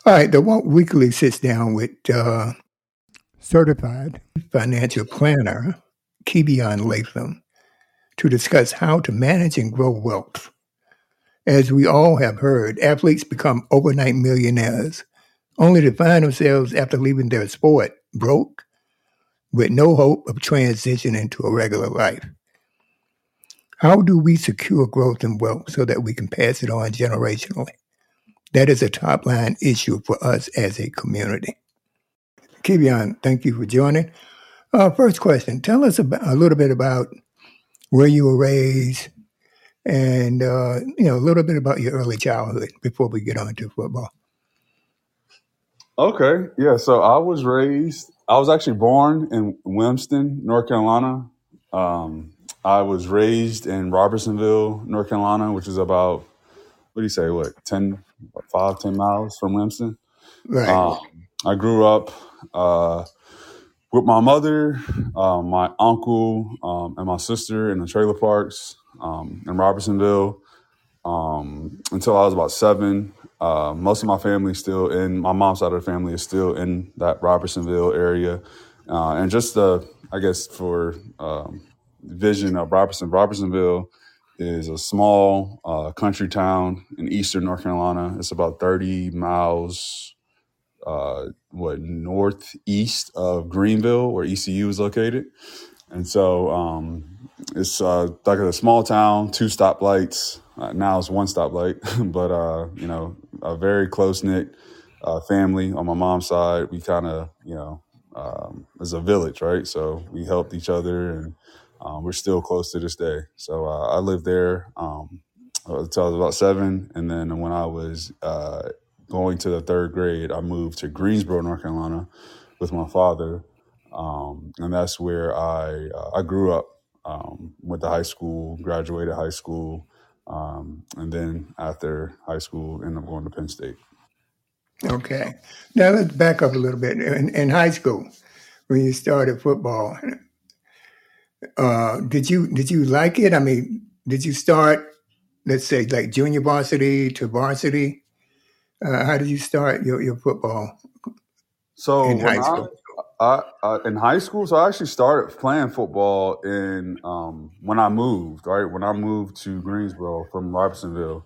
All right, the Walk Weekly sits down with certified financial planner Kibion Latham to discuss how to manage and grow wealth. As we all have heard, athletes become overnight millionaires, only to find themselves after leaving their sport broke, with no hope of transition into a regular life. How do we secure growth and wealth so that we can pass it on generationally? That is a top line issue for us as a community. Kibion, thank you for joining. First question, tell us a little bit about where you were raised and, a little bit about your early childhood before we get on to football. Okay. Yeah. So I was actually born in Wilmston, North Carolina. I was raised in Robertsonville, North Carolina, which is about, 10 miles from Wilmston. Right. I grew up with my mother, my uncle, and my sister in the trailer parks in Robertsonville until I was about 7. Most of my family my mom's side of the family is still in that Robertsonville area. And just for vision of Robertsonville is a small country town in eastern North Carolina. It's about 30 miles northeast of Greenville, where ECU is located. And so it's like a small town, 2 stoplights. Now it's 1 stoplight, but a very close knit family on my mom's side. We kind of it's a village, right? So we helped each other, and we're still close to this day. So I lived there until I was about 7, and then when I was going to the 3rd grade, I moved to Greensboro, North Carolina, with my father, and that's where I grew up. Went to high school, graduated high school, and then after high school, ended up going to Penn State. Okay. Now let's back up a little bit. In high school, when you started football, did you like it? I mean, did you start, let's say, like junior varsity to varsity? How did you start your football So in high school? In high school, so I actually started playing football when I moved, right? When I moved to Greensboro from Robertsonville.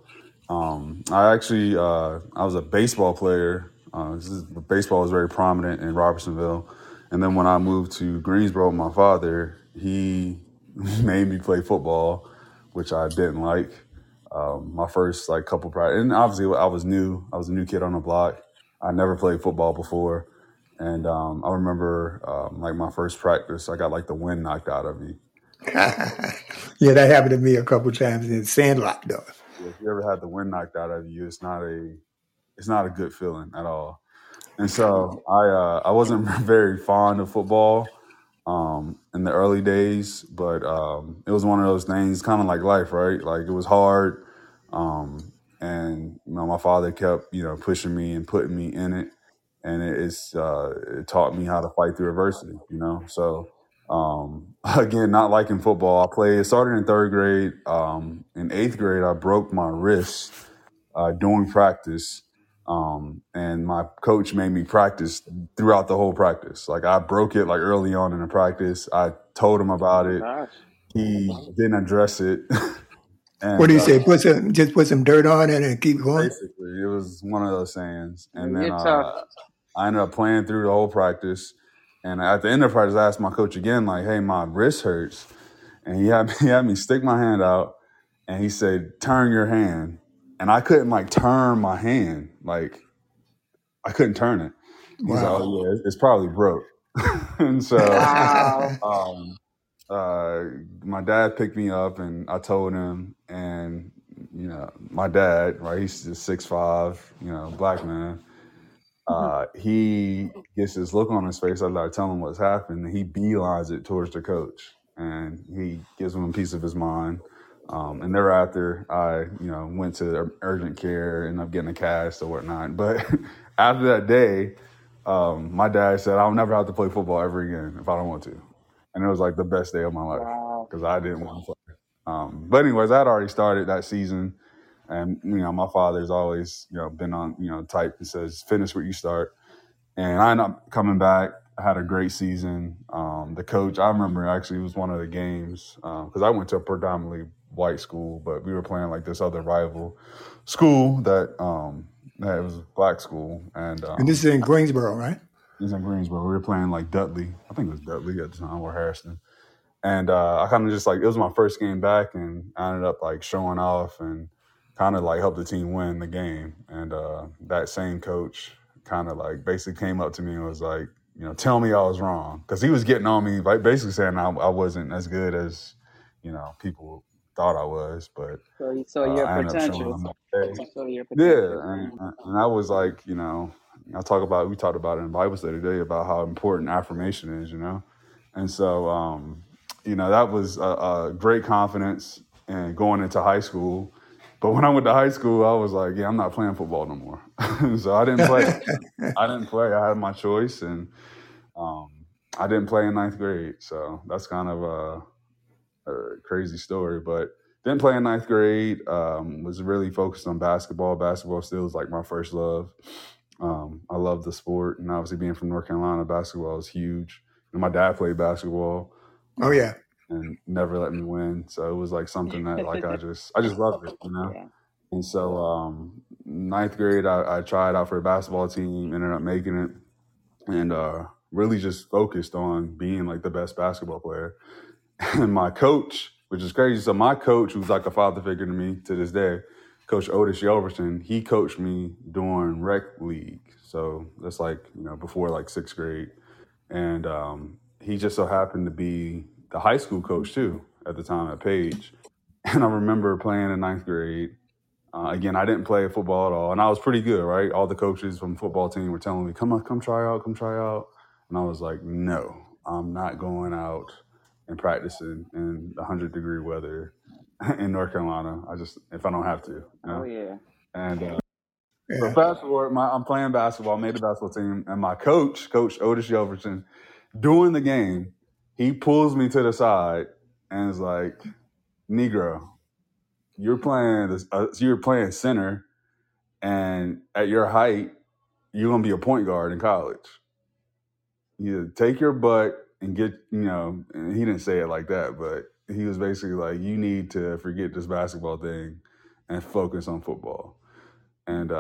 I was a baseball player. Baseball was very prominent in Robertsonville. And then when I moved to Greensboro with my father, he made me play football, which I didn't like. My first couple practice, and obviously I was new. I was a new kid on the block. I never played football before. And I remember my first practice, I got the wind knocked out of me. Yeah, that happened to me a couple times in Sandlot, though. If you ever had the wind knocked out of you, it's not a good feeling at all. And so I wasn't very fond of football in the early days, but it was one of those things, kind of like life, right? Like it was hard, and my father kept pushing me and putting me in it, and it taught me how to fight through adversity. So again, not liking football, I started in 3rd grade. In 8th grade, I broke my wrist during practice. And my coach made me practice throughout the whole practice. I broke it early on in the practice. I told him about it. Gosh. He didn't address it. And, What do you say? Just put some dirt on it and keep going? Basically, it was one of those sayings. And then It's tough. I ended up playing through the whole practice. And at the end of practice, I asked my coach again, hey, my wrist hurts. And he had me stick my hand out, and he said, turn your hand. And I couldn't turn my hand. I couldn't turn it. He's like, oh yeah, it's probably broke. And so Wow. my dad picked me up, and I told him, and my dad, right, he's just 6'5", black man. He gets this look on his face after I tell him what's happened, and he beelines it towards the coach, and he gives him a piece of his mind. And thereafter, I, went to urgent care and ended up getting a cast or whatnot. But after that day, my dad said, I'll never have to play football ever again if I don't want to. And it was the best day of my life Wow. because I didn't want to play. But anyways, I had already started that season. And, my father's always, been on, type that says, finish what you start. And I ended up coming back. I had a great season. The coach, I remember actually it was one of the games, because I went to a predominantly white school, but we were playing like this other rival school that it was a black school. And this is in Greensboro, right? It was in Greensboro. We were playing like Dudley. I think it was Dudley at the time, or Harrison. And I kind of just it was my first game back, and I ended up like showing off and kind of like helped the team win the game. And that same coach kind of like basically came up to me and was like, tell me I was wrong. Because he was getting on me, like basically saying I wasn't as good as, people thought I was. But so he saw your potential. And I was like, we talked about it in Bible study today about how important affirmation is, And so, that was a great confidence and going into high school. But when I went to high school, I was like, I'm not playing football no more. So I didn't play. I had my choice, and I didn't play in ninth grade. So that's kind of a crazy story. But didn't play in ninth grade. Was really focused on basketball. Basketball still is like my first love. I love the sport, and obviously being from North Carolina, basketball is huge. And my dad played basketball. Oh yeah. And never let me win. So it was like something that like I just loved it, Yeah. And so ninth grade, I tried out for a basketball team, ended up making it, and really just focused on being like the best basketball player. And my coach, which is crazy. So my coach, who's like a father figure to me to this day, Coach Otis Yelverson, he coached me during rec league. So that's like, before like sixth grade. And he just so happened to be the high school coach too at the time at Page. And I remember playing in ninth grade. Again, I didn't play football at all, and I was pretty good, right? All the coaches from the football team were telling me, come try out. And I was like, no, I'm not going out and practicing in 100-degree weather in North Carolina. If I don't have to. Oh, yeah. And so fast forward, I'm playing basketball, made the basketball team, and my coach, Coach Otis Yelverson, during the game, he pulls me to the side and is like, Negro, you're playing center, and at your height, you're going to be a point guard in college. You take your butt and get, and he didn't say it like that, but he was basically like, you need to forget this basketball thing and focus on football. And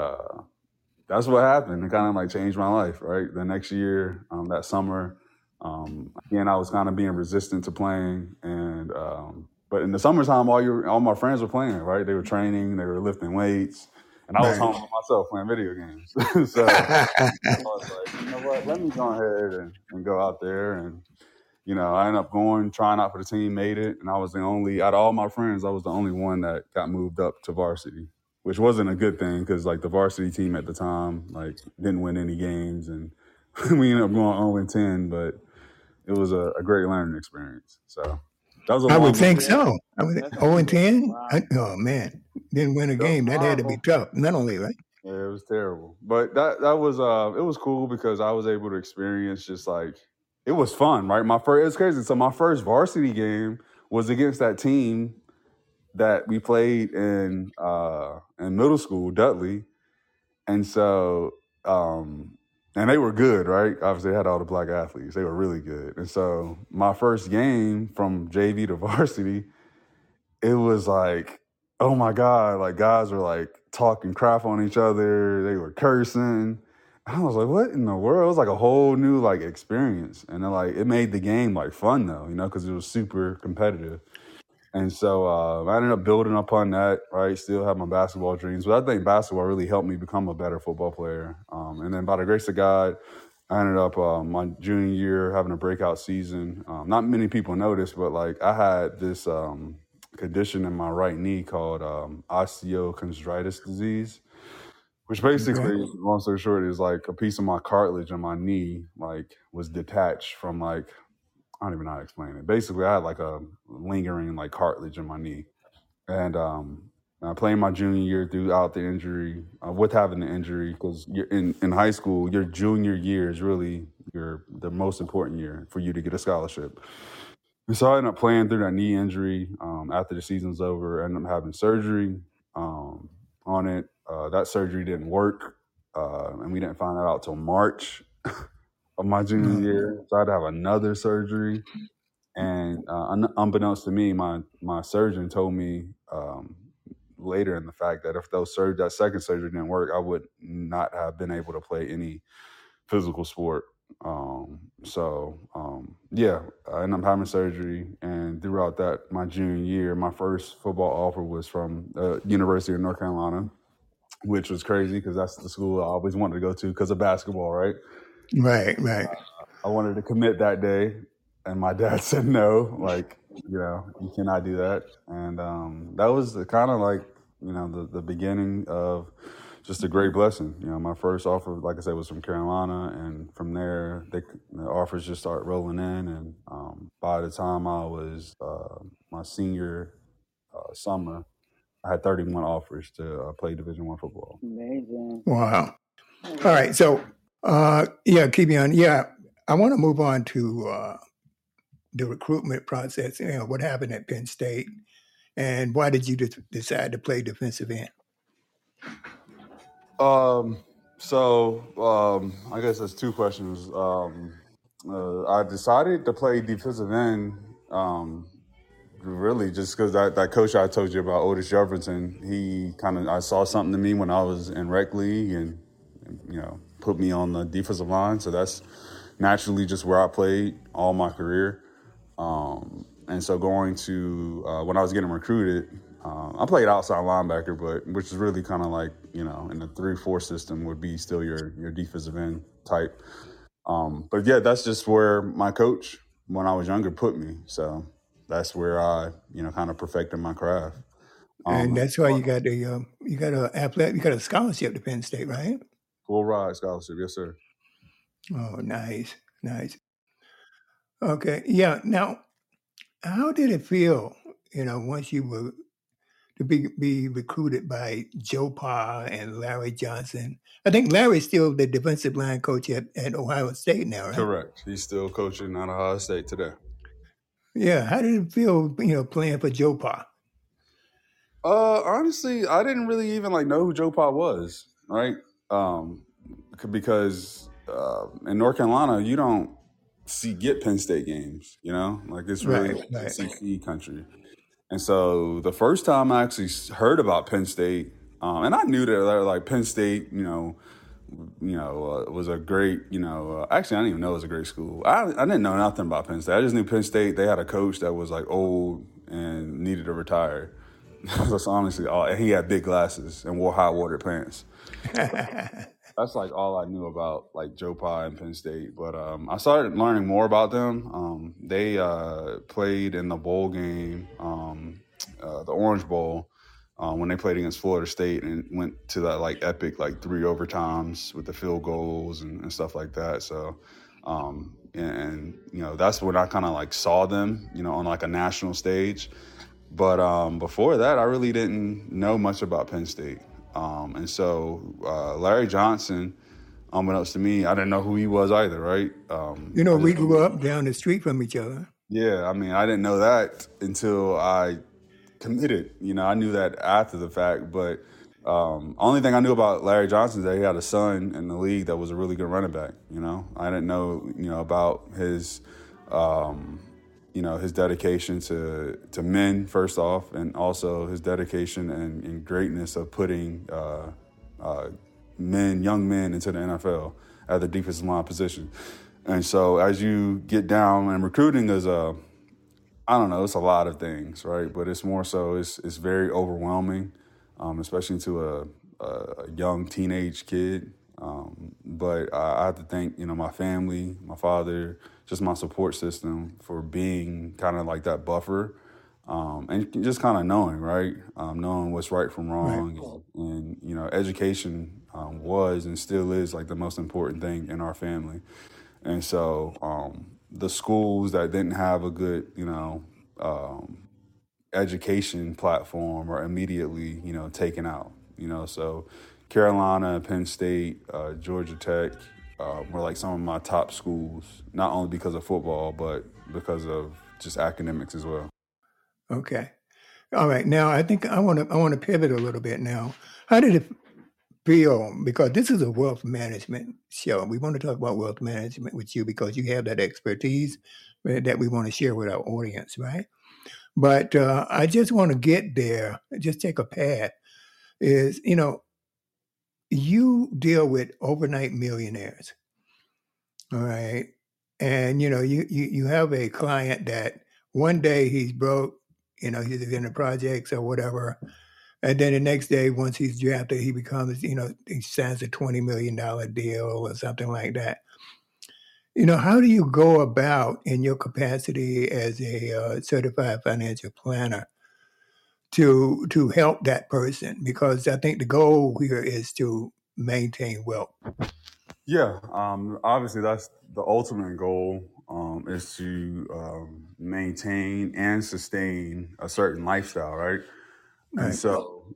that's what happened. It kind of like changed my life, right? The next year, that summer, again, I was kind of being resistant to playing, and but in the summertime, all my friends were playing, right? They were training, they were lifting weights, and I was home by myself playing video games. So I was like, you know what? Let me go ahead and go out there, and I ended up trying out for the team, made it, and I was the only out of all my friends, I was the only one that got moved up to varsity, which wasn't a good thing because like the varsity team at the time like didn't win any games, and we ended up going 0-10, but it was a great learning experience. So that was I would think so. 0-10? Wow. Oh man, didn't win a game. That had to be tough mentally, right? Yeah, it was terrible. But that was it was cool because I was able to experience just like it was fun, right? It was crazy. So my first varsity game was against that team that we played in middle school, Dudley. And so and they were good, right? Obviously, they had all the black athletes. They were really good. And so my first game from JV to varsity, it was like, oh my God, like guys were like talking crap on each other. They were cursing. I was like, what in the world? It was like a whole new like experience. And then like it made the game like fun though, because it was super competitive. And so I ended up building upon that, right? Still have my basketball dreams. But I think basketball really helped me become a better football player. And then by the grace of God, I ended up my junior year having a breakout season. Not many people noticed, but like I had this condition in my right knee called osteochondritis disease, which basically, long story short, is like a piece of my cartilage in my knee like was detached from like, I don't even know how to explain it. Basically, I had like a lingering like cartilage in my knee. And I played my junior year throughout the injury, with having the injury, because you're in high school, your junior year is really the most important year for you to get a scholarship. And so I ended up playing through that knee injury after the season's over. I ended up having surgery. on it. That surgery didn't work, and we didn't find that out till March of my junior year. So I had to have another surgery. And unbeknownst to me, my surgeon told me later in the fact that if that second surgery didn't work, I would not have been able to play any physical sport. Yeah, I ended up having surgery, and throughout that, my junior year, my first football offer was from University of North Carolina, which was crazy because that's the school I always wanted to go to because of basketball, right? Right. I wanted to commit that day, and my dad said no, like, you cannot do that. And that was kind of like, the beginning of just a great blessing. My first offer, like I said, was from Carolina, and from there, the offers just start rolling in. And by the time I was my senior summer, I had 31 offers to play Division I football. Amazing! Wow! All right, so Kevion, I want to move on to the recruitment process. What happened at Penn State, and why did you decide to play defensive end? I guess there's two questions. I decided to play defensive end, really just because that coach I told you about, Otis Jefferson, I saw something in me when I was in rec league and put me on the defensive line. So that's naturally just where I played all my career. And so going to, when I was getting recruited, I played outside linebacker, which is really kind of like, in the 3-4 system would be still your defensive end type. But yeah, that's just where my coach, when I was younger, put me. So that's where I, kind of perfected my craft. And that's why you got a scholarship to Penn State, right? Full ride scholarship, yes, sir. Oh, nice. Okay, yeah. Now, how did it feel, once you were to be recruited by Joe Pa and Larry Johnson? I think Larry's still the defensive line coach at Ohio State now, right? Correct. He's still coaching at Ohio State today. Yeah. How did it feel, playing for Joe Pa? Honestly, I didn't really even know who Joe Pa was, right? Because in North Carolina, you don't get Penn State games, it's really SEC country. And so the first time I actually heard about Penn State, and I knew that Penn State, was a great, actually I didn't even know it was a great school. I didn't know nothing about Penn State. I just knew Penn State, they had a coach that was old and needed to retire. That's honestly all. And he had big glasses and wore high water pants. That's all I knew about Joe Pa and Penn State. But I started learning more about them. They played in the bowl game, the Orange Bowl, when they played against Florida State, and went to that epic 3 overtimes with the field goals and stuff like that. So, that's when I kind of saw them, on a national stage. But before that, I really didn't know much about Penn State. And so Larry Johnson, unbeknownst to me, I didn't know who he was either, right? We grew up down the street from each other. Yeah, I mean, I didn't know that until I committed. I knew that after the fact, but only thing I knew about Larry Johnson is that he had a son in the league that was a really good running back. I didn't know, about his his dedication to men, first off, and also his dedication and greatness of putting young men into the NFL at the defensive line position. And so as you get down, and recruiting is it's a lot of things, right? But it's more so, it's very overwhelming, especially to a young teenage kid. But I have to thank, my family, my father, just my support system for being kind of that buffer, and just kind of knowing, right? Knowing what's right from wrong. Right. And education was and still is the most important thing in our family. And so the schools that didn't have a good, education platform are immediately, taken out, so Carolina, Penn State, Georgia Tech were some of my top schools, not only because of football, but because of just academics as well. Okay. All right. Now, I think I want to pivot a little bit now. How did it feel? Because this is a wealth management show. We want to talk about wealth management with you because you have that expertise that we want to share with our audience, right? But I just want to get there, just take a path, is, you deal with overnight millionaires, all right? And, you have a client that one day he's broke, he's in the projects or whatever. And then the next day, once he's drafted, he becomes, he signs a $20 million deal or something like that. How do you go about in your capacity as a certified financial planner to help that person? Because I think the goal here is to maintain wealth. Yeah, obviously that's the ultimate goal, is to maintain and sustain a certain lifestyle, right? And so,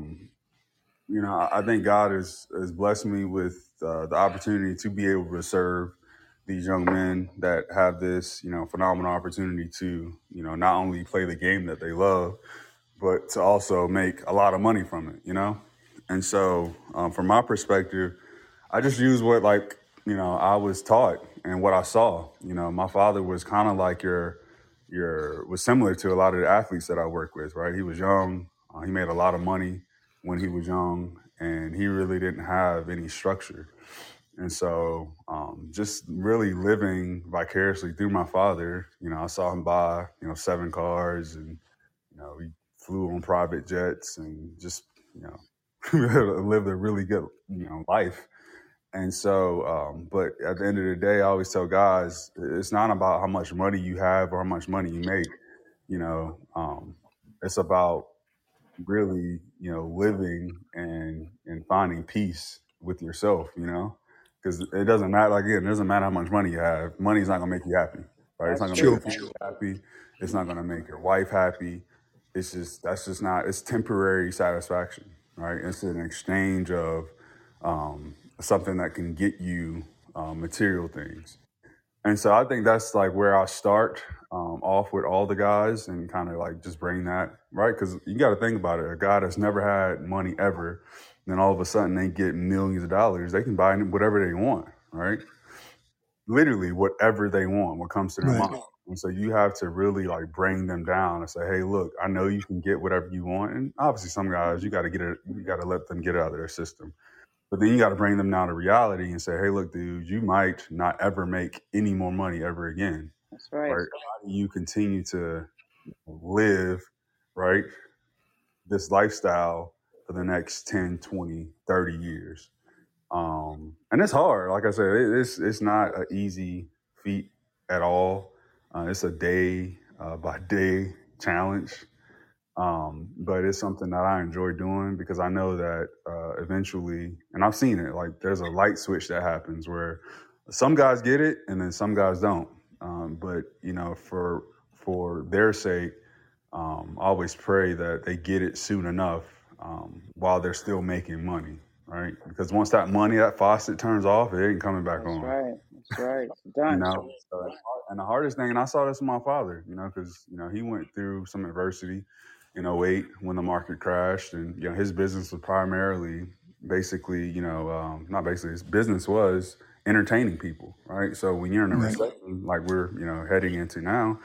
I think God has blessed me with the opportunity to be able to serve these young men that have this, phenomenal opportunity to, not only play the game that they love, but to also make a lot of money from it, And so, from my perspective, I just use what, I was taught and what I saw. My father was kind of like was similar to a lot of the athletes that I work with, right? He was young. He made a lot of money when he was young, and he really didn't have any structure. And so just really living vicariously through my father, I saw him buy, 7 cars, and, he flew on private jets and just, lived a really good, life. And so, but at the end of the day, I always tell guys, it's not about how much money you have or how much money you make. It's about really, living and finding peace with yourself, because it doesn't matter. Again, it doesn't matter how much money you have. Money's not going to make you happy, right? It's not going to make your family happy. It's not going to make your wife happy. It's temporary satisfaction, right? It's an exchange of something that can get you material things. And so I think that's where I start off with all the guys and kind of just bring that, right? Because you got to think about it. A guy that's never had money ever, then all of a sudden they get millions of dollars. They can buy whatever they want, right? Literally whatever they want, what comes to their mind. And so you have to really bring them down and say, hey, look, I know you can get whatever you want. And obviously some guys, you got to let them get it out of their system. But then you got to bring them down to reality and say, hey, look, dude, you might not ever make any more money ever again. That's right. How do you continue to live, right, this lifestyle for the next 10, 20, 30 years? And it's hard. Like I said, it's not an easy feat at all. It's a day by day challenge. But it's something that I enjoy doing because I know that eventually, and I've seen it, there's a light switch that happens where some guys get it and then some guys don't. But for their sake, I always pray that they get it soon enough while they're still making money, right? Because once that faucet turns off, it ain't coming back on. That's right. It's done. And the hardest thing, and I saw this with my father, because he went through some adversity in 2008 when the market crashed, and his business was primarily his business was entertaining people, right? So when you're in a recession like we're heading into now,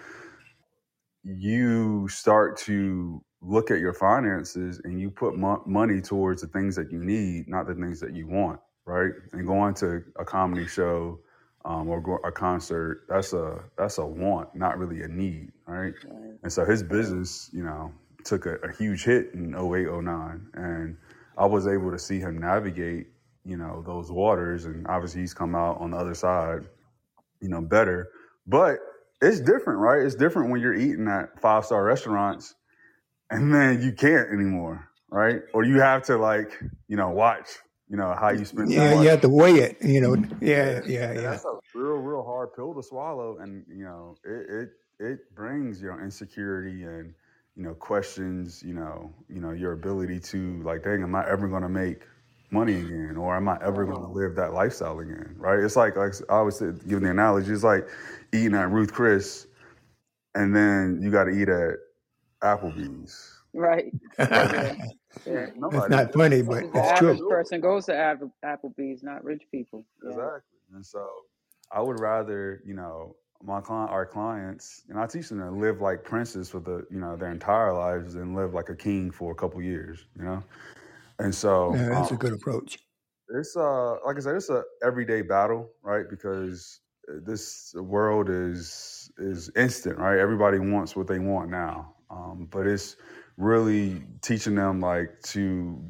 you start to look at your finances and you put money towards the things that you need, not the things that you want, right? And going to a comedy show or a concert, that's a want, not really a need, right? And so his business, took a huge hit in 2008, 2009. And I was able to see him navigate, those waters. And obviously he's come out on the other side, better. But it's different, right? It's different when you're eating at 5-star restaurants and then you can't anymore, right? Or you have to watch, how you spend. Yeah, you have to weigh it, Yeah. That's a real hard pill to swallow. And, it brings, insecurity and, questions, your ability to dang, am I ever going to make money again? Or am I ever going to live that lifestyle again? Right. It's like I always give the analogy. It's like eating at Ruth Chris and then you got to eat at Applebee's. Right. Yeah. Yeah. That's Nobody. not funny, but Because the it's average true. person goes to Applebee's, not rich people. Yeah. Exactly. And so I would rather, our clients, I teach them to live like princes for their entire lives than live like a king for a couple years, And so Yeah, that's a good approach. it's like I said, it's a everyday battle, right? Because this world is instant, right? Everybody wants what they want now. But it's really teaching them like to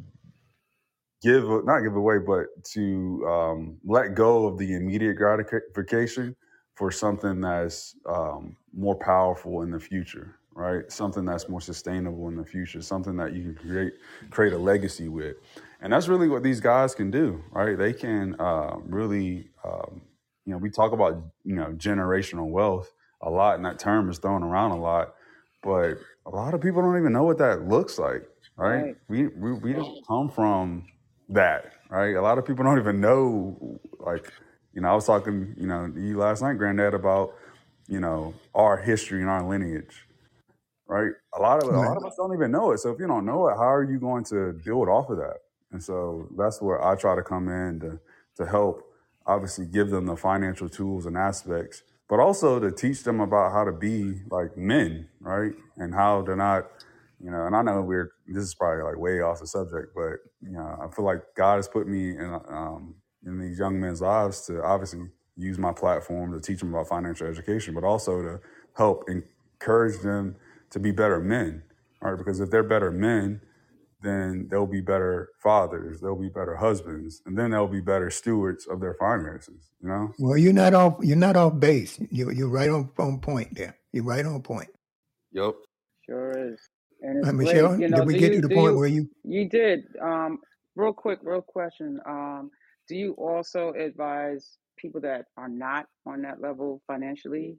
not give away, but to let go of the immediate gratification for something that's more powerful in the future, right? Something that's more sustainable in the future, something that you can create a legacy with. And that's really what these guys can do, right? They can really, we talk about, generational wealth a lot, and that term is thrown around a lot, but a lot of people don't even know what that looks like, right? We don't come from that, right? A lot of people don't even know, like, I was talking, to you last night, Granddad, about, our history and our lineage, right? A lot of us don't even know it. So if you don't know it, how are you going to build off of that? And so that's where I try to come in to help, obviously give them the financial tools and aspects, but also to teach them about how to be like men, right? And how to not, and I know this is probably like way off the subject, but, I feel like God has put me in these young men's lives to obviously use my platform to teach them about financial education, but also to help encourage them to be better men, right? Because if they're better men, then they'll be better fathers, they'll be better husbands, and then they'll be better stewards of their finances, Well, you're not off base. You're right on point there. You're right on point. Yep. Sure is. And it's Michelle, great. did we get to the point where you? You did. Real question. Do you also advise people that are not on that level financially?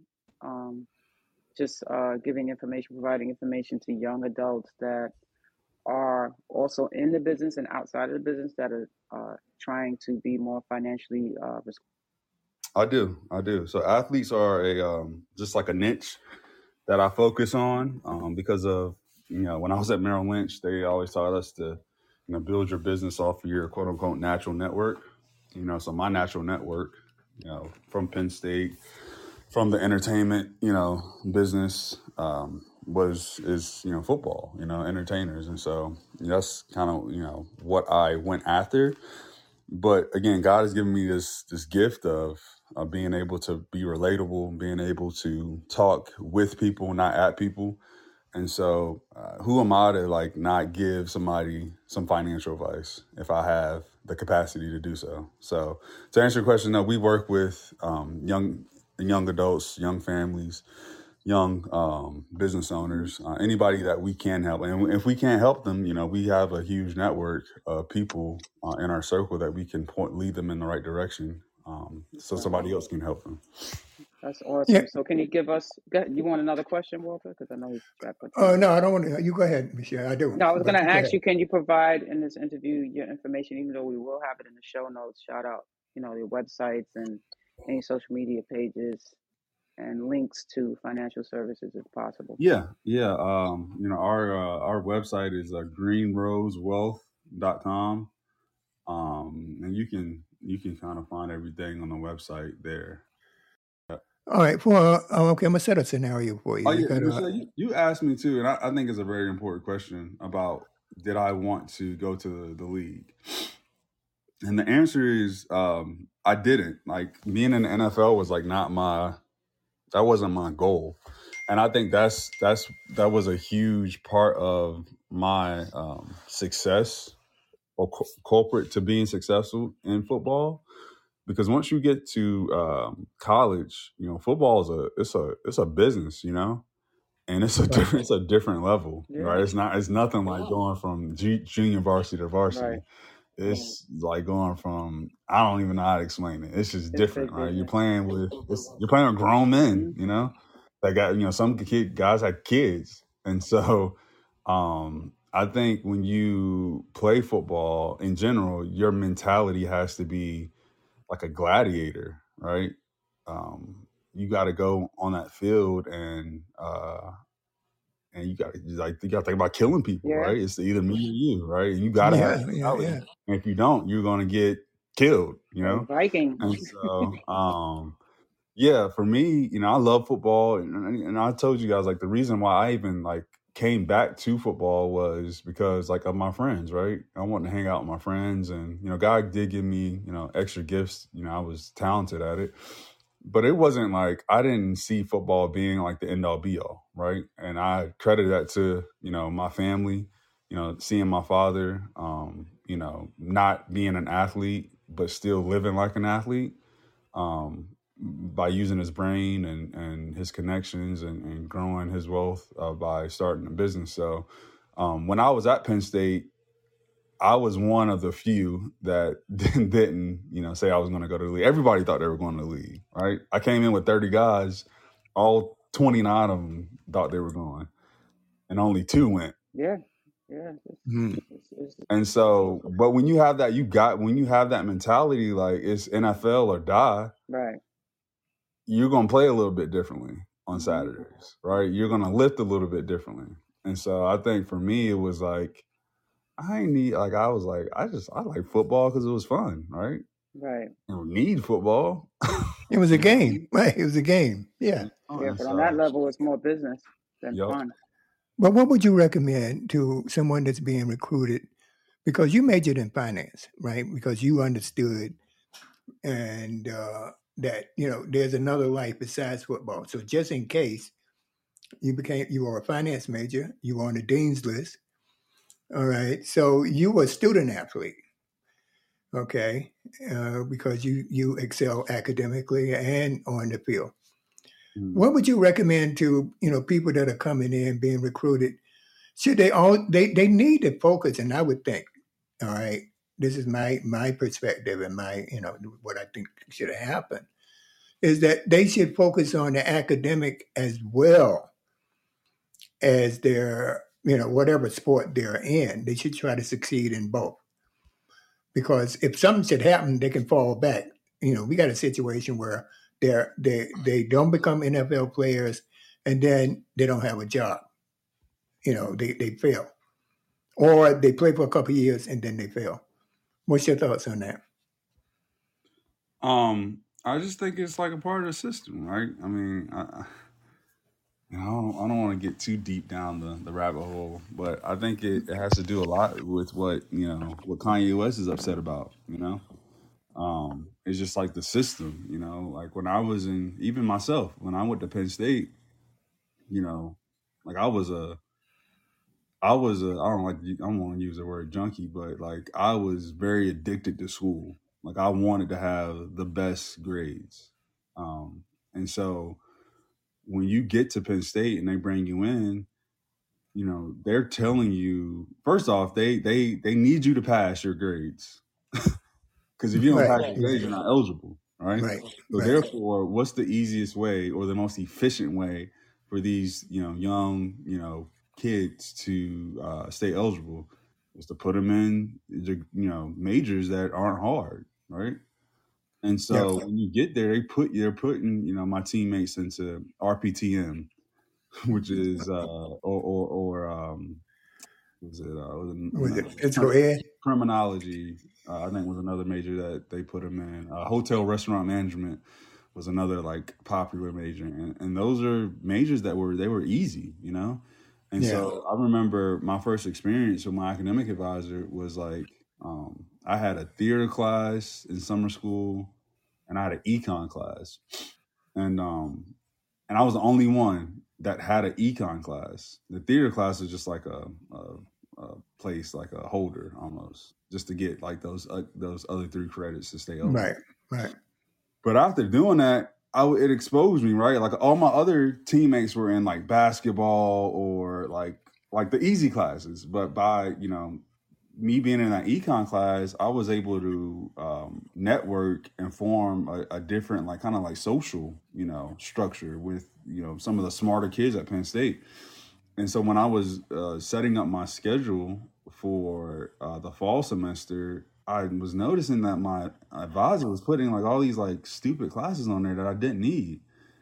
Just providing information to young adults that are also in the business and outside of the business that are trying to be more financially responsible? I do. So athletes are just like a niche that I focus on because of, when I was at Merrill Lynch, they always taught us to, build your business off of your quote unquote natural network. So my natural network, from Penn State, from the entertainment, business, is football, entertainers. And so that's kind of, what I went after. But again, God has given me this gift of being able to be relatable, being able to talk with people, not at people. And so who am I to like not give somebody some financial advice if I have the capacity to do so? So to answer your question, no, we work with young adults, young families, young business owners, anybody that we can help. And if we can't help them, we have a huge network of people in our circle that we can lead them in the right direction so somebody else can help them. That's awesome. Yeah. So can you give us, you want another question, Walter? Because I know he's got. No, I don't want to. You go ahead, Michelle. I do. No, I was going to ask you, can you provide in this interview your information, even though we will have it in the show notes, shout out, your websites and any social media pages and links to financial services if possible. Yeah. Our website is greenrosewealth.com. And you can kind of find everything on the website there. All right. Okay, I'm gonna set a scenario for you. You asked me too, and I think it's a very important question about did I want to go to the league? And the answer is I didn't. Like being in the NFL was like that wasn't my goal. And I think that was a huge part of my success or culprit to being successful in football. Because once you get to college, football is a business, and it's a different level, right? It's nothing like going from junior varsity to varsity. Right. It's like going from, I don't even know how to explain it. It's just different, right? You're playing with grown men, that got, some guys have kids. And so I think when you play football in general, your mentality has to be like a gladiator, right? You got to go on that field and and you got to think about killing people, Yeah. right? It's either me or you, right? And you got to have Yeah, a yeah, mentality. yeah. And if you don't, you're going to get killed, you know? Viking. And so, yeah, for me, I love football, and I told you guys, like, the reason why I even like came back to football was because like of my friends, right? I wanted to hang out with my friends, and God did give me extra gifts. I was talented at it, but it wasn't like I didn't see football being like the end all be all, right? And I credit that to my family, seeing my father, not being an athlete but still living like an athlete. By using his brain and his connections and growing his wealth by starting a business. So when I was at Penn State, I was one of the few that didn't, say I was going to go to the league. Everybody thought they were going to the league, right? I came in with 30 guys, all 29 of them thought they were going, and only 2 went. Yeah. And so, but when you have that, when you have that mentality, like it's NFL or die, right? You're going to play a little bit differently on Saturdays, right? You're going to lift a little bit differently. And so I think for me, it was like, I like football because it was fun, right? Right. You don't need football. It was a game, right? It was a game. Yeah. Yeah, but on that level, it's more business than fun. But what would you recommend to someone that's being recruited? Because you majored in finance, right? Because you understood and that, there's another life besides football. So just in case you were a finance major, you were on the dean's list. All right. So you were a student athlete. Okay. Because you excel academically and on the field. Mm-hmm. What would you recommend to, people that are coming in being recruited? Should they need to focus, and I would think, all right, this is my perspective and my, what I think should have happened, is that they should focus on the academic as well as their, whatever sport they're in. They should try to succeed in both. Because if something should happen, they can fall back. We got a situation where they don't become NFL players and then they don't have a job. They fail. Or they play for a couple of years and then they fail. What's your thoughts on that? I just think it's like a part of the system, right? I mean, I don't want to get too deep down the rabbit hole, but I think it has to do a lot with what Kanye West is upset about. It's just like the system. Like when I was even myself, when I went to Penn State, like I don't want to use the word junkie, but like I was very addicted to school. Like I wanted to have the best grades. And so when you get to Penn State and they bring you in, they're telling you, first off, they need you to pass your grades. Because if you don't pass your grades, you're not eligible, right? So therefore, what's the easiest way or the most efficient way for these, young, kids to stay eligible is to put them in, majors that aren't hard, right? And so when you get there, they're putting, my teammates into RPTM, which is criminology. I think was another major that they put them in. Hotel restaurant management was another like popular major, and those are majors that were easy, And so I remember my first experience with my academic advisor was like I had a theater class in summer school, and I had an econ class, and I was the only one that had an econ class. The theater class was just like a place, like a holder almost, just to get like those other 3 credits to stay open. Right. But after doing that, it exposed me, right? Like all my other teammates were in like basketball or like the easy classes. But by, me being in that econ class, I was able to network and form a different, like kind of like social, structure with, some of the smarter kids at Penn State. And so when I was setting up my schedule for the fall semester, I was noticing that my advisor was putting like all these like stupid classes on there that I didn't need.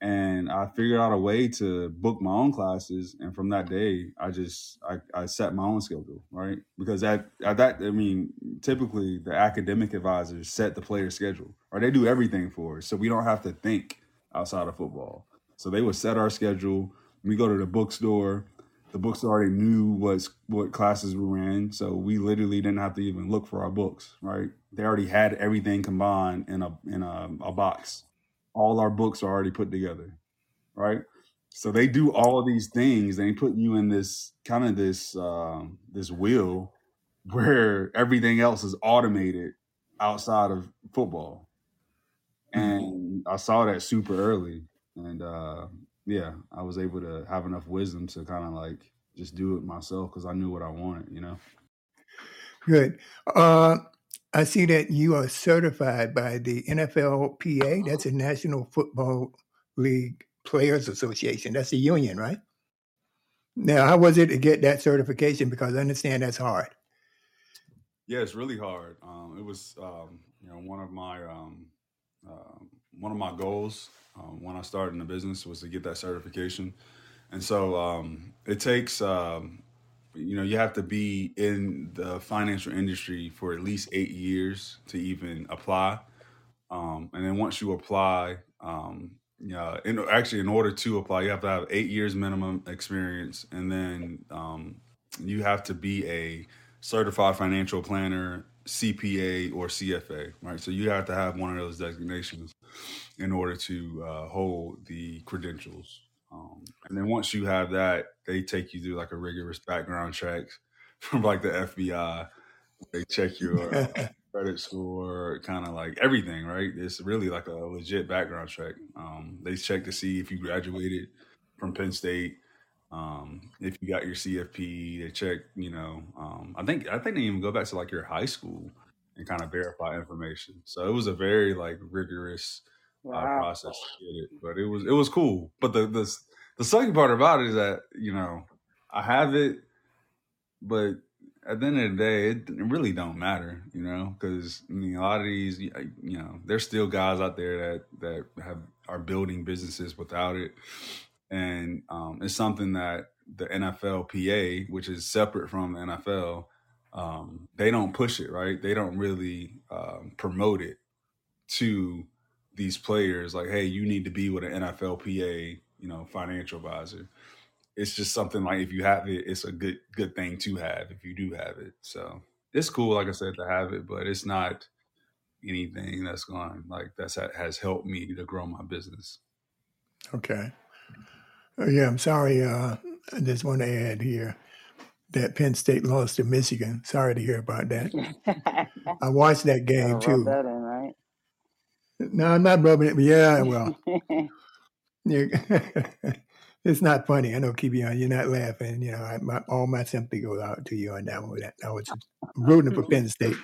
And I figured out a way to book my own classes. And from that day, I set my own schedule, right? Because typically the academic advisors set the player schedule, or they do everything for us. So we don't have to think outside of football. So they would set our schedule. We go to the bookstore. The bookstore already knew what classes we were in. So we literally didn't have to even look for our books, right? They already had everything combined in a box. All our books are already put together, right? So they do all of these things. They put you in this kind of this wheel where everything else is automated outside of football. And I saw that super early, and I was able to have enough wisdom to kind of like just do it myself because I knew what I wanted, you know. Good. I see that you are certified by the NFLPA. That's a National Football League Players Association. That's a union, right? Now, how was it to get that certification? Because I understand that's hard. Yeah, it's really hard. It was, one of my goals when I started in the business was to get that certification, and so it takes. You have to be in the financial industry for at least 8 years to even apply. And then once you apply, in order to apply, you have to have 8 years minimum experience. And then you have to be a certified financial planner, CPA, or CFA, right? So you have to have one of those designations in order to hold the credentials. And then once you have that, they take you through like a rigorous background check from like the FBI. They check your credit score, kind of like everything, right? It's really like a legit background check. They check to see if you graduated from Penn State, if you got your CFP. They check, I think they even go back to like your high school and kind of verify information. So it was a very like rigorous process to get it, but it was cool. But the sucky part about it is that I have it, but at the end of the day, it really don't matter, because a lot of these, there's still guys out there that are building businesses without it, and it's something that the NFLPA, which is separate from the NFL, they don't push it, right? They don't really promote it to these players like, hey, you need to be with an NFLPA, financial advisor. It's just something like if you have it, it's a good thing to have if you do have it. So it's cool, like I said, to have it, but it's not anything that's has helped me to grow my business. Okay. Yeah, I'm sorry. I just want to add here that Penn State lost to Michigan. Sorry to hear about that. I watched that game too. Rub that in, right? No, I'm not rubbing it. But yeah, well, it's not funny. I know, Kibion, you're not laughing. All my sympathy goes out to you on that one. I was rooting for Penn State.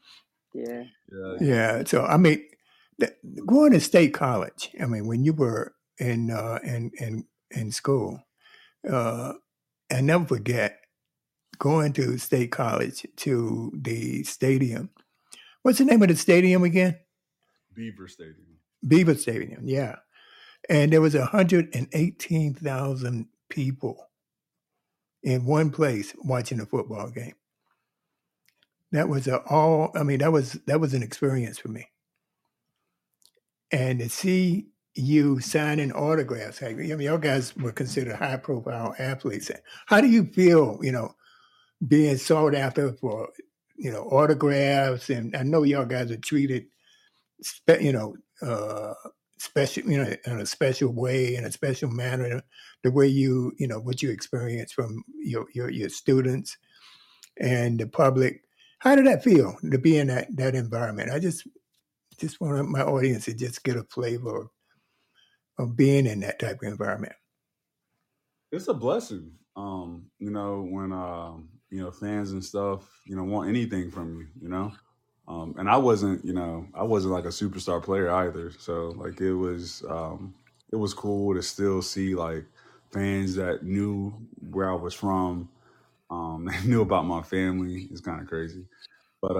Yeah. So going to state college. When you were in school, I never forget going to state college to the stadium. What's the name of the stadium again? Beaver Stadium. Beaver Stadium, yeah. And there was 118,000 people in one place watching a football game. That was that was an experience for me. And to see you signing autographs, y'all guys were considered high-profile athletes. How do you feel, being sought after for, autographs? And I know y'all guys are treated, special, in a special way, in a special manner, the way what you experience from your students and the public. How did that feel to be in that environment? I just want my audience to just get a flavor of being in that type of environment. It's a blessing, when fans and stuff, want anything from you, and I wasn't like a superstar player either. So like it was cool to still see like fans that knew where I was from, that knew about my family. It's kind of crazy, but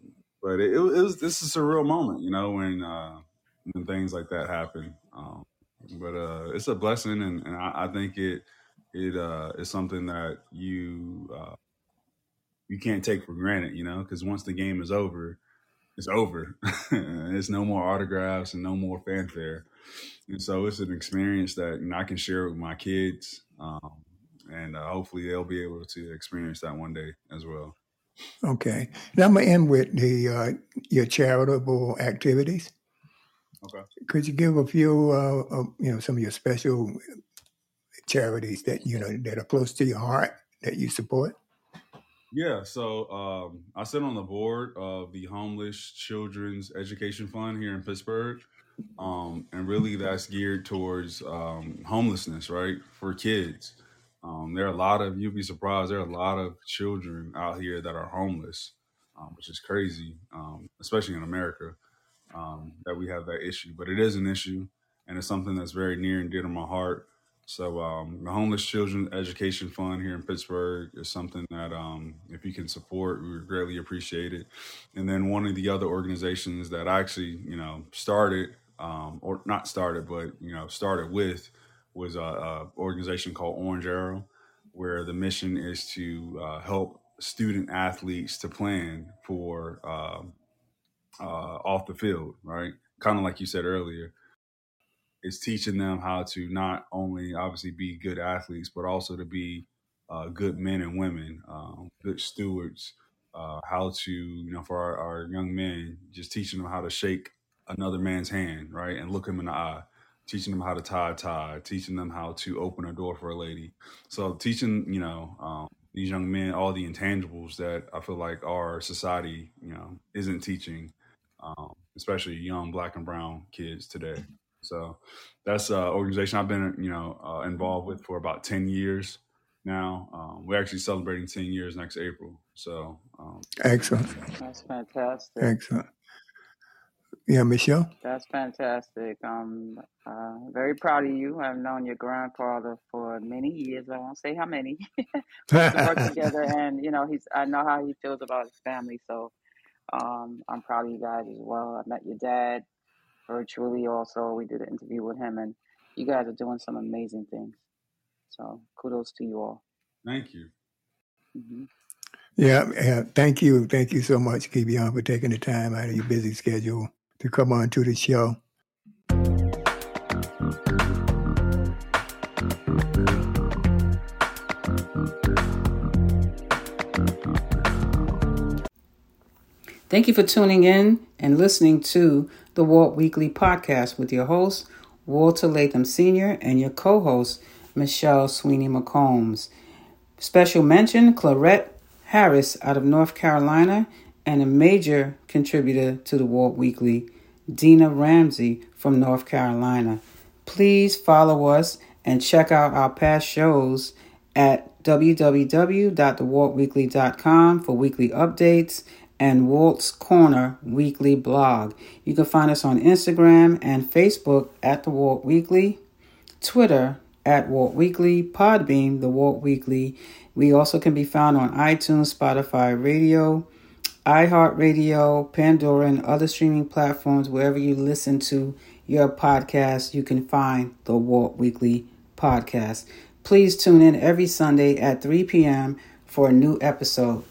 it was this is a real moment, when things like that happen. But it's a blessing, and I think it is something that you can't take for granted, because once the game is over, it's over. There's no more autographs and no more fanfare. And so it's an experience that I can share with my kids, and hopefully they'll be able to experience that one day as well. Okay. Now I'm going to end with your charitable activities. Okay. Could you give a few, some of your special charities that, that are close to your heart that you support? Yeah, so I sit on the board of the Homeless Children's Education Fund here in Pittsburgh. And really that's geared towards homelessness, right, for kids. There are a lot of, you'd be surprised, there are a lot of children out here that are homeless, which is crazy, especially in America, that we have that issue. But it is an issue, and it's something that's very near and dear to my heart. So the Homeless Children Education Fund here in Pittsburgh is something that if you can support, we would greatly appreciate it. And then one of the other organizations that I actually, started, or not started, but, started with was a organization called Orange Arrow, where the mission is to help student athletes to plan for off the field, right? Kind of like you said earlier. It's teaching them how to not only obviously be good athletes, but also to be good men and women, good stewards, how to, for our young men, just teaching them how to shake another man's hand, right? And look him in the eye, teaching them how to tie a tie, teaching them how to open a door for a lady. So teaching, these young men all the intangibles that I feel like our society, isn't teaching, especially young Black and brown kids today. So that's an organization I've been, involved with for about 10 years now. We're actually celebrating 10 years next April. So excellent. That's fantastic. Excellent. Yeah, Michelle? That's fantastic. I'm very proud of you. I've known your grandfather for many years. I won't say how many. We work together, and I know how he feels about his family. So I'm proud of you guys as well. I met your dad virtually also. We did an interview with him, and you guys are doing some amazing things. So kudos to you all. Thank you. Mm-hmm. Yeah, thank you. Thank you so much, Kibion, for taking the time out of your busy schedule to come on to the show. Thank you for tuning in and listening to the Walt Weekly Podcast with your host, Walter Latham Sr., and your co-host, Michelle Sweeney McCombs. Special mention, Clarette Harris out of North Carolina, and a major contributor to the Walt Weekly, Dina Ramsey from North Carolina. Please follow us and check out our past shows at www.thewaltweekly.com for weekly updates and Walt's Corner weekly blog. You can find us on Instagram and Facebook at The Walt Weekly, Twitter at Walt Weekly, Podbean, The Walt Weekly. We also can be found on iTunes, Spotify Radio, iHeartRadio, Pandora, and other streaming platforms. Wherever you listen to your podcast, you can find The Walt Weekly Podcast. Please tune in every Sunday at 3 p.m. for a new episode.